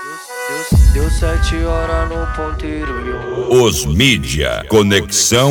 Deu 7 horas no ponteiro. Os mídia, Conexão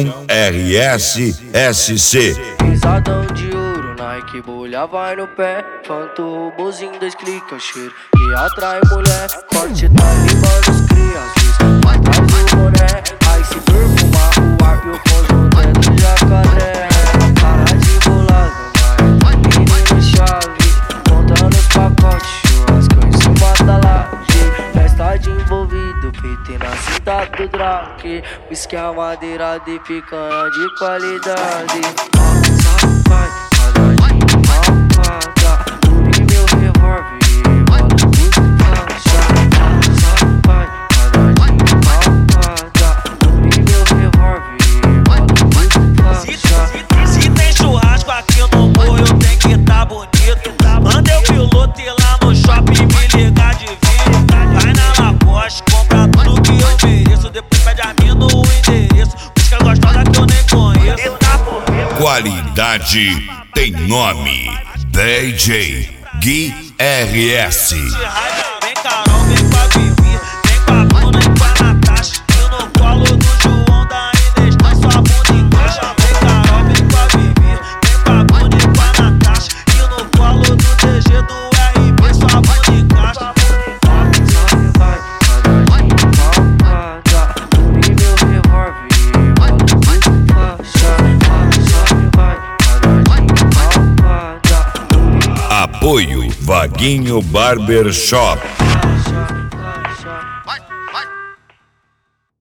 RS-SC. Pisadão de ouro, Nike, bolha vai no pé. Fanto robozinho, 2 cliques, o cheiro que atrai mulher. Corte tá limando os crias, vai atrás do boné. Aí se perfumar o ar e o conjunto é do jacaré. Cara de bolado, vai, menino chave, contando os pacotes, churrasco em cima da laje. Festa de envolvido, PT na cinta do Drake. Whisky a madeira de picanha de qualidade. Vai, quadradinho, malvada. Pule meu revólver e bola os faixa. Vai, quadradinho, malvada. Pule meu revólver e bola os faixa. Se tem churrasco aqui no morro, eu tenho que tá bonito. Manda eu piloto ir lá no shopping me ligar de vídeo. Vai na Lacoste, compra tudo que eu mereço. Depois pede a mim no endereço. Busca gostosa que eu nem conheço. Qualidade tem nome. DJ Gui RS. Vem Carol, vem com a Vivi, vem com a Bruna e com a Natasha. E no colo do João da Inês, põe sua bunda em caixa. Vem Carol, vem com a Vivi, vem com a Bruna e com a Natasha. E no colo do DG do RB, sua bunda em caixa. Vai, quadradinho, malvada. Pule meu revólver e bola os faixa. Vai, quadradinho, malvada. Apoio Vaguinho Barbershop.